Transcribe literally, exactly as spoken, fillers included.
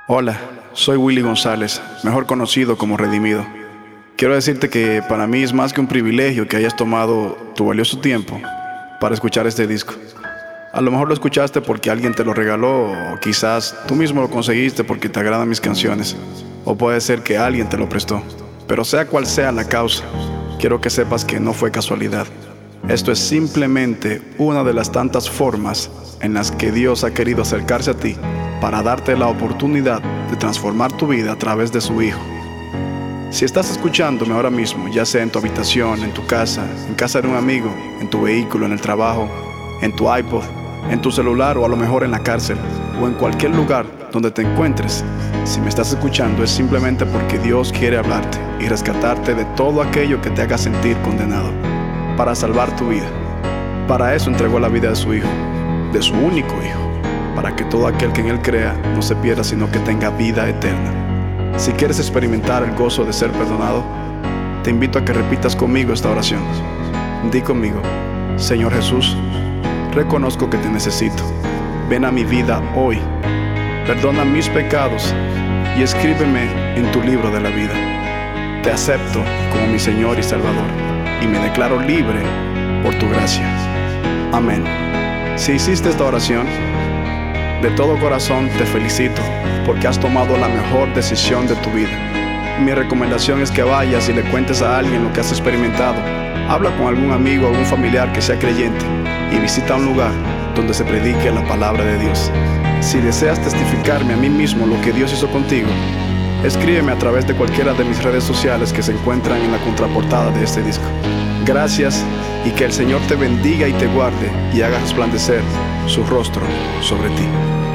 Hola, soy Willy González, mejor conocido como Redimido. Quiero decirte que para mí es más que un privilegio que hayas tomado tu valioso tiempo para escuchar este disco. A lo mejor lo escuchaste porque alguien te lo regaló, o quizás tú mismo lo conseguiste porque te agradan mis canciones, o puede ser que alguien te lo prestó. Pero sea cual sea la causa, quiero que sepas que no fue casualidad. Esto es simplemente una de las tantas formas en las que Dios ha querido acercarse a ti para darte la oportunidad de transformar tu vida a través de su Hijo. Si estás escuchándome ahora mismo, ya sea en tu habitación, en tu casa, en casa de un amigo, en tu vehículo, en el trabajo, en tu iPod, en tu celular o a lo mejor en la cárcel o en cualquier lugar donde te encuentres, si me estás escuchando es simplemente porque Dios quiere hablarte y rescatarte de todo aquello que te haga sentir condenado, para salvar tu vida. Para eso entregó la vida de su Hijo, de su único Hijo, para que todo aquel que en Él crea no se pierda, sino que tenga vida eterna. Si quieres experimentar el gozo de ser perdonado, te invito a que repitas conmigo esta oración. Di conmigo: Señor Jesús, reconozco que te necesito. Ven a mi vida hoy. Perdona mis pecados y escríbeme en tu libro de la vida. Te acepto como mi Señor y Salvador y me declaro libre por tu gracia. Amén. Si hiciste esta oración, de todo corazón te felicito porque has tomado la mejor decisión de tu vida. Mi recomendación es que vayas y le cuentes a alguien lo que has experimentado. Habla con algún amigo o algún familiar que sea creyente y visita un lugar donde se predique la palabra de Dios. Si deseas testificarme a mí mismo lo que Dios hizo contigo, escríbeme a través de cualquiera de mis redes sociales que se encuentran en la contraportada de este disco. Gracias y que el Señor te bendiga y te guarde y haga resplandecer su rostro sobre ti.